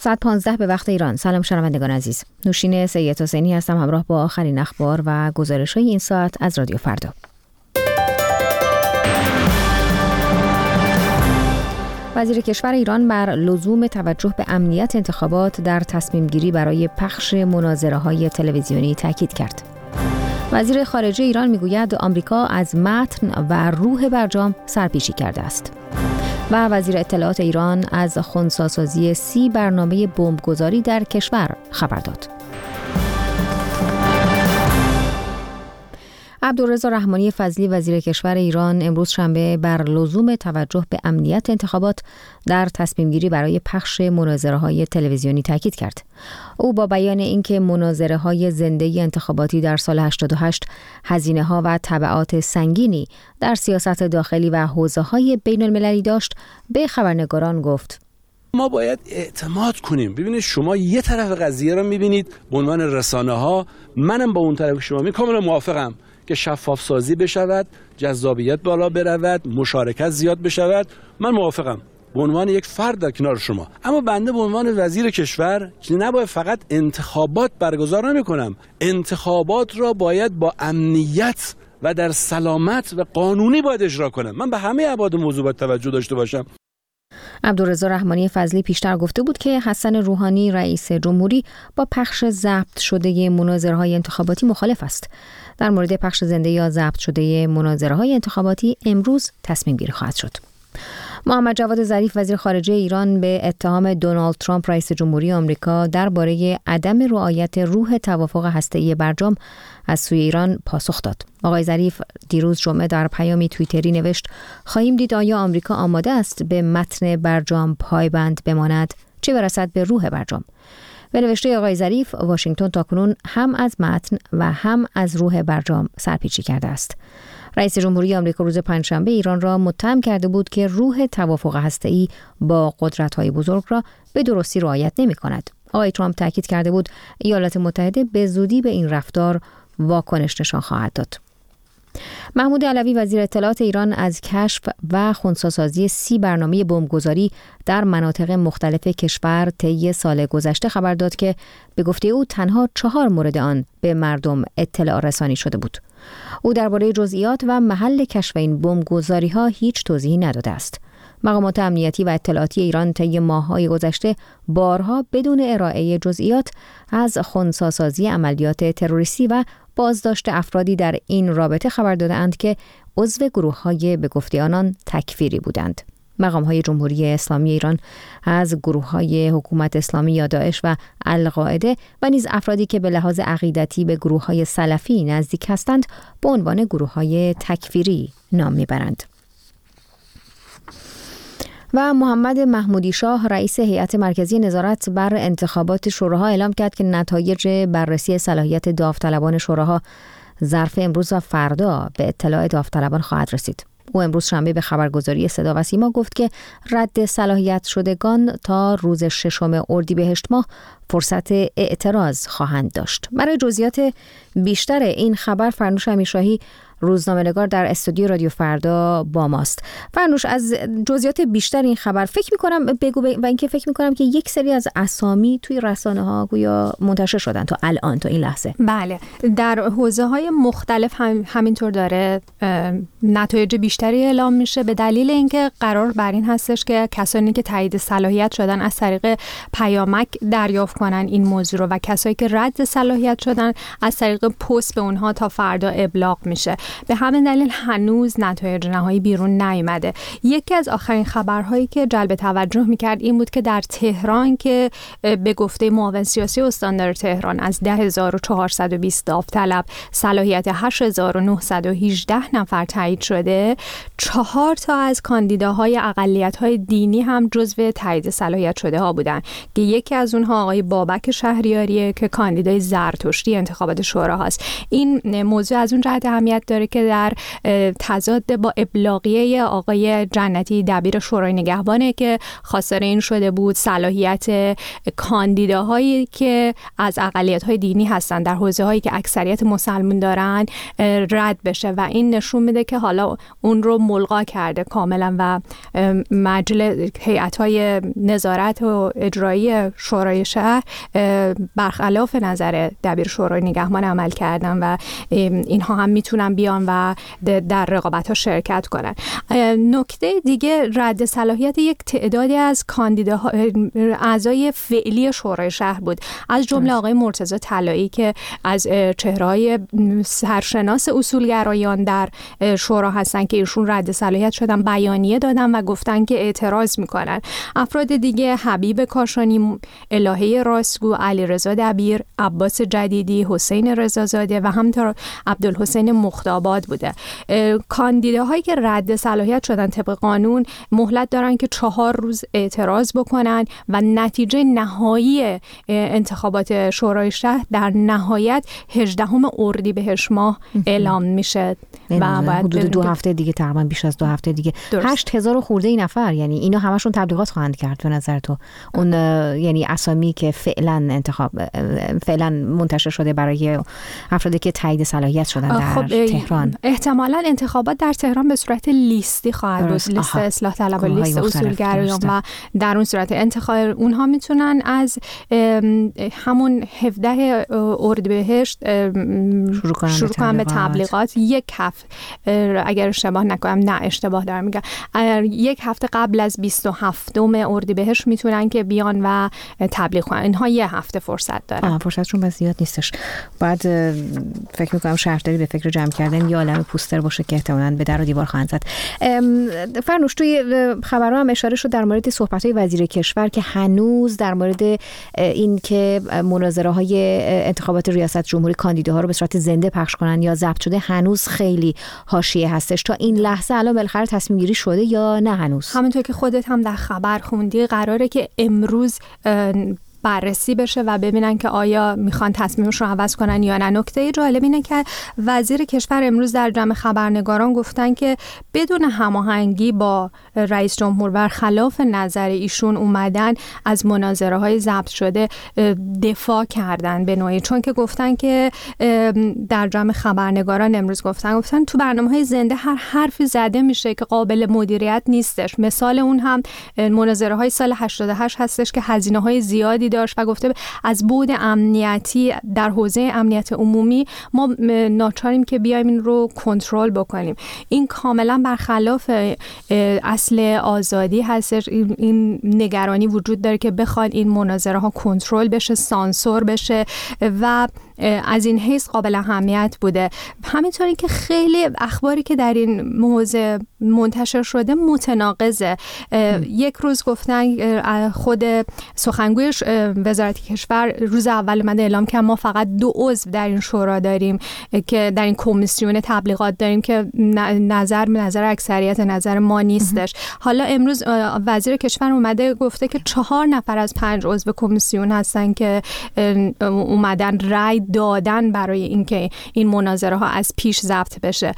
7:15 به وقت ایران. سلام شنوندگان عزیز. نوشین سید حسینی هستم همراه با آخرین اخبار و گزارش‌های این ساعت از رادیو فردا. وزیر کشور ایران بر لزوم توجه به امنیت انتخابات در تصمیم گیری برای پخش مناظره‌های تلویزیونی تاکید کرد. وزیر خارجه ایران میگوید آمریکا از متن و روح برجام سرپیچی کرده است. و وزیر اطلاعات ایران از خنثی‌سازی 30 برنامه بمبگذاری در کشور خبر داد. عبدالرضا رحمانی فضلی وزیر کشور ایران امروز شنبه بر لزوم توجه به امنیت انتخابات در تصمیم گیری برای پخش مناظره‌های تلویزیونی تاکید کرد. او با بیان اینکه مناظره‌های زنده انتخاباتی در سال 88 هزینه‌ها و تبعات سنگینی در سیاست داخلی و حوزه‌های بین‌المللی داشت، به خبرنگاران گفت: ما باید اعتماد کنیم. ببینید شما یه طرف قضیه رو می‌بینید به عنوان رسانه‌ها، منم با اون طرف شما کاملا موافقم که شفاف سازی بشود، جذابیت بالا برود، مشارکت زیاد بشود. من موافقم به عنوان یک فرد در کنار شما. اما بنده به عنوان وزیر کشور که نباید فقط انتخابات برگزار نمی‌کنم، انتخابات را باید با امنیت و در سلامت و قانونی باید اجرا کنم. من به همه ابعاد موضوع باید توجه داشته باشم. عبدالرضا رحمانی فضلی پیشتر گفته بود که حسن روحانی رئیس جمهوری با پخش ضبط شده مناظره‌های انتخاباتی مخالف است. در مورد پخش زنده یا ضبط شده مناظره‌های انتخاباتی امروز تصمیم گیری خواهد شد. محمد جواد ظریف وزیر خارجه ایران به اتهام دونالد ترامپ رئیس جمهوری آمریکا درباره عدم رعایت روح توافق هسته‌ای برجام از سوی ایران پاسخ داد. آقای ظریف دیروز جمعه در پیامی توییتری نوشت: خواهیم دید آیا آمریکا آماده است به متن برجام پایبند بماند، چه برسد به روح برجام. به نوشته آقای ظریف، واشنگتن تاکنون هم از متن و هم از روح برجام سرپیچی کرده است. رئیس جمهوری آمریکا روز پنجشنبه ایران را متهم کرده بود که روح توافق هسته‌ای با قدرت‌های بزرگ را به درستی رعایت نمی‌کند. آقای ترامپ تاکید کرده بود ایالات متحده به زودی به این رفتار واکنش نشان خواهد داد. محمود علوی وزیر اطلاعات ایران از کشف و خنثی‌سازی 30 برنامه بمبگذاری در مناطق مختلف کشور طی سال گذشته خبر داد که به گفته او تنها 4 مورد آن به مردم اطلاع رسانی شده بود. او درباره جزئیات و محل کشف این بمبگذاری‌ها هیچ توضیحی نداده است. مقامات امنیتی و اطلاعاتی ایران طی ماه‌های گذشته بارها بدون ارائه جزئیات از خنثی‌سازی عملیات تروریستی و بازداشت افرادی در این رابطه خبر داده‌اند که عضو گروه‌های به گفته آنان تکفیری بودند. مقام‌های جمهوری اسلامی ایران از گروه‌های حکومت اسلامی یا داعش و القاعده و نیز افرادی که به لحاظ عقیدتی به گروه‌های سلفی نزدیک هستند به عنوان گروه‌های تکفیری نام می‌برند. و محمد محمودی شاه رئیس هیئت مرکزی نظارت بر انتخابات شوراها اعلام کرد که نتایج بررسی صلاحیت داوطلبان شوراها ظرف امروز و فردا به اطلاع داوطلبان خواهد رسید. او امروز شنبه به خبرگزاری صدا و سیما گفت که رد صلاحیت شدگان تا روز 6 اردیبهشت ماه فرصت اعتراض خواهند داشت. برای جزئیات بیشتر این خبر فرنوش امیرشاهی روزنامه‌نگار در استودیو رادیو فردا با ماست. فرنوش، از جزئیات بیشتر این خبر فکر می‌کنم بگو و اینکه فکر می‌کنم که یک سری از اسامی توی رسانه‌ها گویا منتشر شدن تا الان تا این لحظه. بله، در حوزه‌های مختلف همینطور داره نتایج بیشتری اعلام میشه به دلیل اینکه قرار بر این هستش که کسانی که تایید صلاحیت شدن از طریق پیامک دریافت کنن این موضوع رو و کسایی که رد صلاحیت شدن از طریق پست به اونها تا فردا ابلاغ میشه. به همین دلیل هنوز نتایج نهایی بیرون نیامده. یکی از آخرین خبرهایی که جلب توجه میکرد این بود که در تهران که به گفته معاون سیاسی استاندار تهران از 10,420 داوطلب صلاحیت 8,918 نفر تایید شده، 4 تا از کاندیداهای اقلیت‌های دینی هم جزو تایید صلاحیت شده ها بودن که یکی از اونها آقای بابک شهریاریه که کاندیدای زرتشتی انتخابات شورا هست. این موضوع از اون جهت اهمیت داره داره که در تضاد با ابلاغیه آقای جنتی دبیر شورای نگهبانه که خواستار این شده بود صلاحیت کاندیداهایی که از اقلیت‌های دینی هستن در حوزه‌هایی که اکثریت مسلمان دارن رد بشه و این نشون میده که حالا اون رو ملغا کرده کاملا و مجلس هیئت‌های نظارت و اجرایی شورای شهر برخلاف نظر دبیر شورای نگهبان عمل کردن و اینها هم میتونن بیان و در رقابت‌ها شرکت کنن. نکته دیگه رد صلاحیت یک تعدادی از کاندیداها اعضای فعلی شورای شهر بود، از جمله آقای مرتضی طلایی که از چهره‌های سرشناس اصولگرایان در شورا هستن که ایشون رد صلاحیت شدن، بیانیه دادن و گفتن که اعتراض میکنن. افراد دیگه حبیب کاشانی، الهه راستگو، علیرضا دبیر، عباس جدیدی، حسین رضازاده و همینطور عبدالحسین مختاباد بوده. کاندیداهایی که رد صلاحیت شدن طبق قانون مهلت دارن که 4 روز اعتراض بکنن و نتیجه نهایی انتخابات شورای شهر در نهایت 18 اردیبهشت ماه اعلام میشه و بعد حدود 2 هفته دیگه، تقریبا بیش از 2 هفته دیگه 8000 خورده ای نفر، یعنی اینا همشون تبلیغات خواهند کرد به نظر تو؟ اون یعنی اسامی که فعلا منتشر شده برای افرادی که تایید صلاحیت شدن در تهران، احتمالاً انتخابات در تهران به صورت لیستی خواهد بود، لیست اصلاح طلب و لیست اصولگرایان و در اون صورت انتخاب اونها میتونن از همون 17 اردیبهشت شروع کنن به تبلیغات. یک هفته اگر اشتباه نکنم، نه اشتباه دارم میگم، 1 هفته قبل از 27 اردیبهشت میتونن که بیان و تبلیغ کنن. اینها 1 هفته فرصت دارن. فرصتشون بس زیاد نیستش. بعد فکر میکنم شهرداری به فکر جمع کردن یا عالم پوستر باشه که احتمالاً به در و دیوار خواهند زد. فرنوش، توی خبرها هم اشاره شد در مورد صحبت‌های وزیر کشور که هنوز در مورد این که مناظره‌های انتخابات ریاست جمهوری کاندیداها رو به صورت زنده پخش کنن یا ضبط شده هنوز خیلی حاشیه هستش. تا این لحظه الان بالاخره تصمیم گیری شده یا نه هنوز؟ همونطور که خودت هم در خبر خوندی قراره که امروز بررسی بشه و ببینن که آیا میخوان تصمیمش رو عوض کنن یا نه. نکته جالب اینه که وزیر کشور امروز در جمع خبرنگاران گفتن که بدون هماهنگی با رئیس جمهور برخلاف نظر ایشون اومدن از مناظره های ضبط شده دفاع کردن به نوعی، چون که گفتن که در جمع خبرنگاران امروز گفتن تو برنامه‌های زنده هر حرفی زده میشه که قابل مدیریت نیستش. مثال اون هم مناظره های سال 88 هستش که هزینه‌های زیادی داشت و گفته از بعد امنیتی در حوزه امنیت عمومی ما ناچاریم که بیایم این رو کنترل بکنیم. این کاملا برخلاف اصل آزادی هستش. این نگرانی وجود داره که بخواد این مناظره ها کنترل بشه، سانسور بشه و از این حیث قابل اهمیت بوده. همینطوری که خیلی اخباری که در این موضوع منتشر شده متناقضه. یک روز گفتن خود سخنگوی وزارت کشور روز اول اومده اعلام کرد ما فقط 2 عضو در این شورا داریم که در این کمیسیون تبلیغات داریم که نظر اکثریت نظر ما نیستش. حالا امروز وزیر کشور اومده گفته که 4 نفر از 5 عضو کمیسیون هستن که اومدن رأی دادن برای اینکه این مناظره ها از پیش ضبط بشه.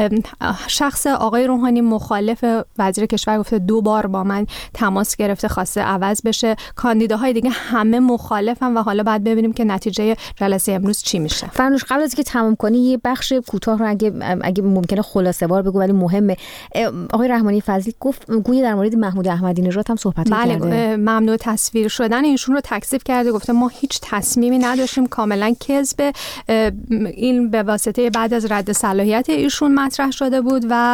شخص آقای روحانی مخالف وزیر کشور گفته 2 بار با من تماس گرفته خواسته عوض بشه. کاندیداهای دیگه همه مخالفن و حالا بعد ببینیم که نتیجه جلسه امروز چی میشه. فرنوش، قبل از که تمام کنی یه بخش کوتاه رو اگه ممکنه خلاصه وار بگو ولی مهمه. آقای رحمانی فضلی گفت گویا در مورد محمود احمدی نژاد هم صحبت کرده. بله، ممنوع تصویر شدن ایشون رو تکذیب کرده، گفته ما هیچ تصمیمی نداشتیم، کاملا کذب. این به واسطه بعد از رد صلاحیت ایشون مطرح شده بود و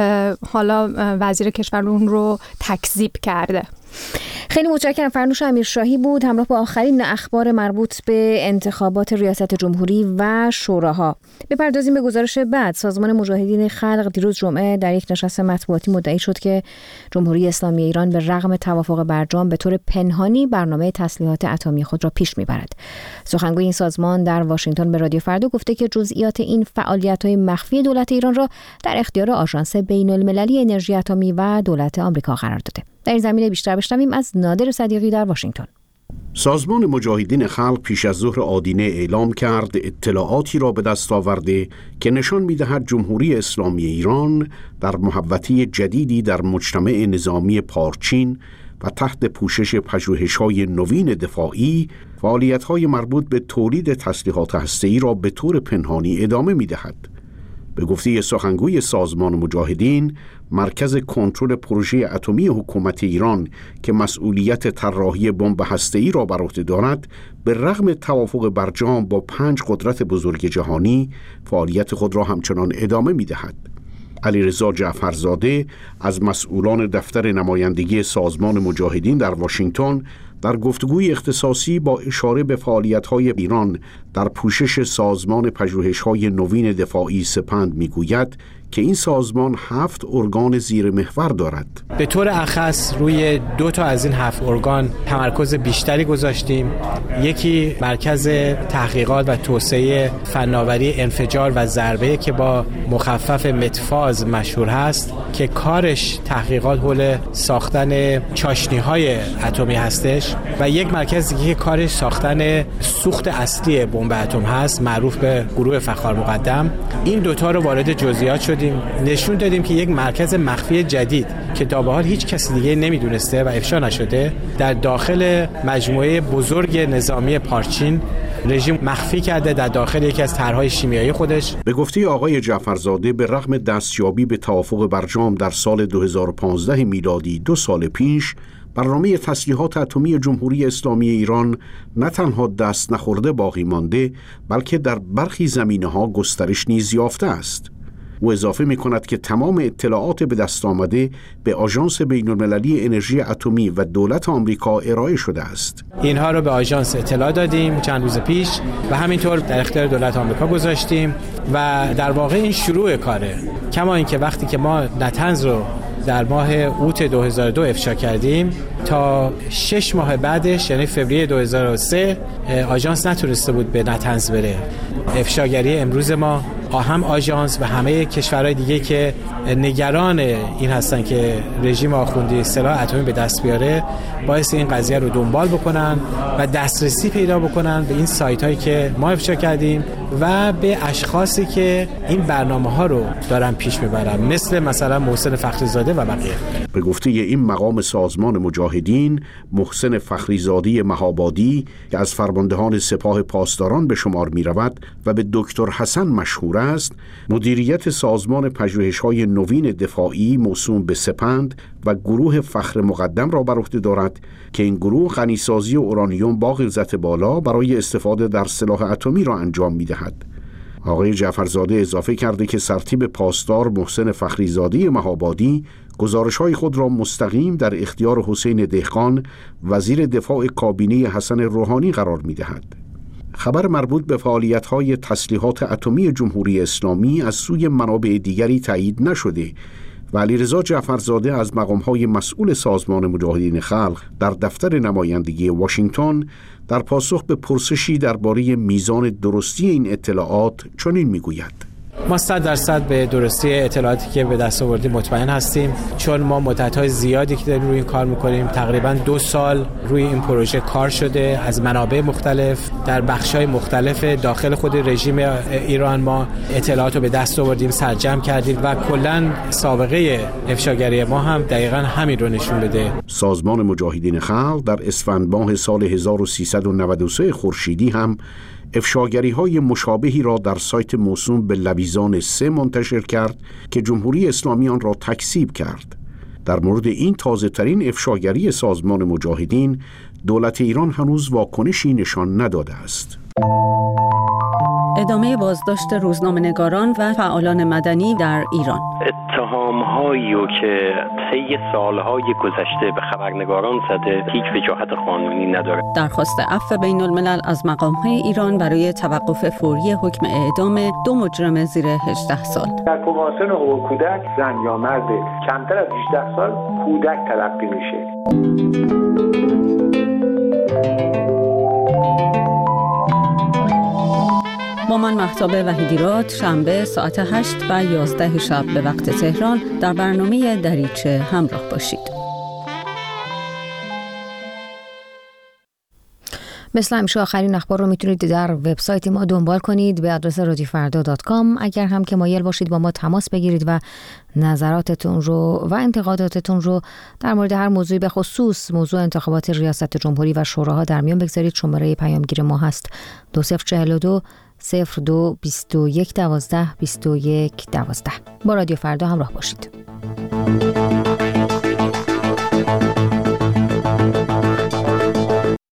حالا وزیر کشور اون رو تکذیب کرده. خیلی متشکرم. فرنوش امیرشاهی بود همراه با آخرین اخبار مربوط به انتخابات ریاست جمهوری و شوراها. بپردازیم به گزارش بعد. سازمان مجاهدین خلق دیروز جمعه در یک نشست مطبوعاتی مدعی شد که جمهوری اسلامی ایران به رغم توافق برجام به طور پنهانی برنامه تسلیحات اتمی خود را پیش میبرد. سخنگوی این سازمان در واشنگتن به رادیو فردا گفته که جزئیات این فعالیت‌های مخفی دولت ایران را در اختیار آژانس بین‌المللی انرژی اتمی و دولت آمریکا قرار داده. در این زمینه بیشتر بشنویم از نادر صدیقی در واشنگتن. سازمان مجاهدین خلق پیش از ظهر آدینه اعلام کرد اطلاعاتی را به دست آورده که نشان می‌دهد جمهوری اسلامی ایران در محوطه جدیدی در مجتمع نظامی پارچین و تحت پوشش پژوهش‌های نوین دفاعی فعالیت‌های مربوط به تولید تسلیحات هسته‌ای را به طور پنهانی ادامه می‌دهد. به گفته سخنگوی سازمان مجاهدین، مرکز کنترل پروژه اتمی حکومت ایران که مسئولیت طراحی بمب هسته‌ای را بر عهده دارد، به رغم توافق برجام با 5 قدرت بزرگ جهانی، فعالیت خود را همچنان ادامه می‌دهد. علیرضا جعفرزاده از مسئولان دفتر نمایندگی سازمان مجاهدین در واشنگتن در گفتگوی اختصاصی با اشاره به فعالیت‌های ایران در پوشش سازمان پژوهش‌های نوین دفاعی سپند می‌گوید که این سازمان 7 ارگان زیر محور دارد. به طور اخص روی 2 تا از این 7 ارگان تمرکز بیشتری گذاشتیم. یکی مرکز تحقیقات و توسعه فناوری انفجار و ضربه که با مخفف متفاز مشهور هست که کارش تحقیقات حول ساختن چاشنی‌های اتمی هستش، و یک مرکز دیگه که کارش ساختن سوخت اصلی بمب اتم هست معروف به گروه فخار مقدم. این 2 تا رو وارد جزئیات شدیم، نشون دادیم که یک مرکز مخفی جدید که تا به حال هیچ کسی دیگه نمیدونسته و افشا نشده در داخل مجموعه بزرگ نظامی پارچین رژیم مخفی کرده در داخل یکی از طرح‌های شیمیایی خودش. به گفته آقای جعفرزاده، به رغم دستیابی به توافق برجام در سال 2015 میلادی 2 سال پیش، برنامه تسلیحات اتمی جمهوری اسلامی ایران نه تنها دست نخورده باقی مانده، بلکه در برخی زمینه‌ها گسترش نیز یافته است. او اضافه می‌کند که تمام اطلاعات به دست آمده به آژانس بین‌المللی انرژی اتمی و دولت آمریکا ارائه شده است. اینها رو به آژانس اطلاع دادیم چند روز پیش و همینطور در اختیار دولت آمریکا گذاشتیم و در واقع این شروع کاره. کما اینکه وقتی که ما نتنز رو در ماه اوت 2002 افشا کردیم، تا 6 ماه بعدش یعنی فوریه 2003 آژانس نتونسته بود به نتنز بره. افشاگری امروز ما هم آژانس و همه کشورهای دیگه که نگران این هستن که رژیم آخوندی سلاح اتمی به دست بیاره، باعث این قضیه رو دنبال بکنن و دسترسی پیدا بکنن به این سایت هایی که ما افشا کردیم و به اشخاصی که این برنامه ها رو دارن پیش میبرن، مثلا محسن فخریزاده و بقیه. به گفته این مقام سازمان مجاهدین، محسن فخریزاده مهابادی که از فرماندهان سپاه پاسداران به شمار می رود و به دکتر حسن مشهور است، مدیریت سازمان پژوهش‌های نوین دفاعی موسوم به سپند و گروه فخر مقدم را بر عهده دارد که این گروه غنیسازی اورانیوم با غلظت بالا برای استفاده در سلاح اتمی را انجام می‌دهد. آقای جعفرزاده اضافه کرده که سرتیپ پاسدار محسن فخریزاده مهابادی گزارش‌های خود را مستقیم در اختیار حسین دهقان وزیر دفاع کابینه حسن روحانی قرار می‌دهد. خبر مربوط به فعالیت‌های تسلیحات اتمی جمهوری اسلامی از سوی منابع دیگری تایید نشده و علیرضا جعفرزاده از مقام‌های مسئول سازمان مجاهدین خلق در دفتر نمایندگی واشنگتن در پاسخ به پرسشی درباره میزان درستی این اطلاعات چنین می‌گوید: ما 100% به درستی اطلاعاتی که به دست آوردیم مطمئن هستیم، چون ما مدت‌های زیادی که داریم روی این کار می‌کنیم، تقریباً 2 سال روی این پروژه کار شده، از منابع مختلف در بخش‌های مختلف داخل خود رژیم ایران ما اطلاعات رو به دست آوردیم، سرجم کردیم و کلاً سابقه افشاگری ما هم دقیقاً همین رو نشون بده. سازمان مجاهدین خلق در اسفند ماه سال 1393 خورشیدی هم افشاگری‌های مشابهی را در سایت موسوم به لویزان 3 منتشر کرد که جمهوری اسلامی آن را تکذیب کرد. در مورد این تازه‌ترین افشاگری سازمان مجاهدین، دولت ایران هنوز واکنشی نشان نداده است. ادامه بازداشت روزنامه‌نگاران و فعالان مدنی در ایران. اتهام‌هایی که طی سال‌های گذشته به خبرنگاران زده هیچ وجاهت قانونی نداره. درخواست عفو بین‌الملل از مقام‌های ایران برای توقف فوری حکم اعدام 2 مجرم زیر 18 سال. در کنوانسیون حقوق کودک زن یا مرد کمتر از 18 سال کودک تلقی میشه. با من مهتاب وحیدیراد، شنبه ساعت 8 و 11 شب به وقت تهران در برنامه دریچه همراه باشید. مثل همیشه آخرین اخبار رو میتونید در وبسایت ما دنبال کنید به آدرس radiofarda.com. اگر هم که مایل باشید با ما تماس بگیرید و نظراتتون رو و انتقاداتتون رو در مورد هر موضوعی، به خصوص موضوع انتخابات ریاست جمهوری و شوراها در میان بگذارید، شماره پیامگیر ما هست 2042 02 21 12 21 12. با رادیو فردا همراه باشید.